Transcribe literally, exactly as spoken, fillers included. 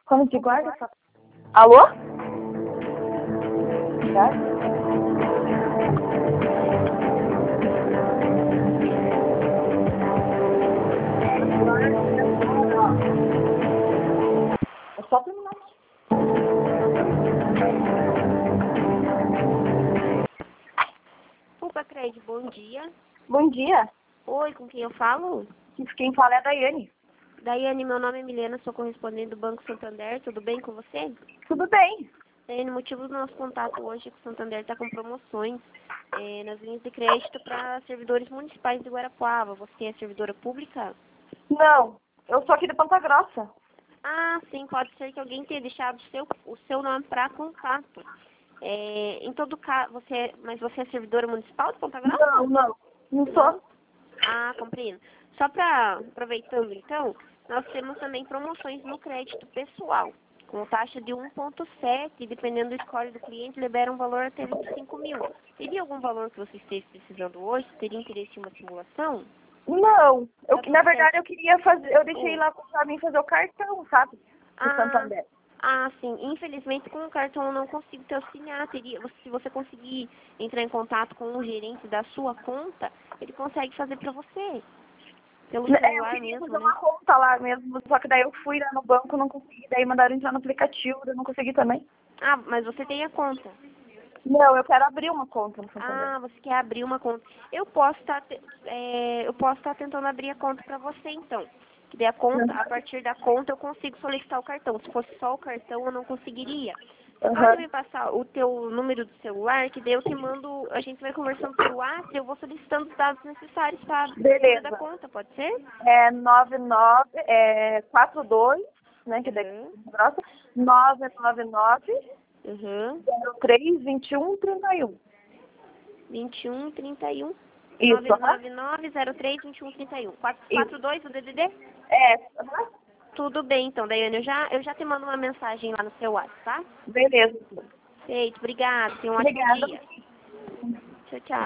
Como que guarda? Alô? É só terminar. Opa, Cred, bom dia. Bom dia. Oi, com quem eu falo? Quem fala é a Daiane. Daiane, meu nome é Milena, sou correspondente do Banco Santander, tudo bem com você? Tudo bem? Daiane, o motivo do nosso contato hoje é que o Santander está com promoções é, nas linhas de crédito para servidores municipais de Guarapuava. Você é servidora pública? Não, eu sou aqui de Ponta Grossa. Ah, sim, pode ser que alguém tenha deixado o seu, o seu nome para contato. É, em todo caso, você, mas você é servidora municipal de Ponta Grossa? Não, não. Não sou. Ah, compreendo. Só para, aproveitando então, nós temos também promoções no crédito pessoal, com taxa de um vírgula sete, dependendo do score do cliente, libera um valor até vinte e cinco mil. Teria algum valor que você esteja precisando hoje? Teria interesse em uma simulação? Não. Eu, Tá na tudo verdade, certo. eu queria fazer... Eu deixei Hum. lá pra mim fazer o cartão, sabe? Do Ah, Santander. ah, sim. Infelizmente, com o cartão eu não consigo te auxiliar. Teria, se você conseguir entrar em contato com o gerente da sua conta, ele consegue fazer para você. Pelo É, eu celular queria mesmo, fazer né? uma conta lá mesmo, só que daí eu fui lá no banco, não consegui, daí mandaram entrar no aplicativo, eu não consegui também. Ah, mas você tem a conta. Não, eu quero abrir uma conta no Santander. Ah, você quer abrir uma conta. Eu posso estar eu posso estar tentando abrir a conta para você então. Que daí a conta, a partir da conta eu consigo solicitar o cartão. Se fosse só o cartão eu não conseguiria. Você Aham. pode me passar o teu número do celular, que daí eu te mando, a gente vai conversando pelo WhatsApp e eu vou solicitando os dados necessários para a abertura da Beleza. conta, pode ser? É nove nove, é quatro dois, né, que daí Uhum. grossa, nove nove nove, Uhum. zero três, vinte e um, trinta e um. vinte e um, trinta e um. Isso, aham. nove nove nove, zero três, vinte e um, trinta e um. Isso. quatro dois o D D D? É, aham. Tudo bem, então, Daiane, eu já, eu já te mando uma mensagem lá no seu WhatsApp, tá? Beleza. Feito, obrigada, tenha um ótimo Obrigada. dia. Tchau, tchau.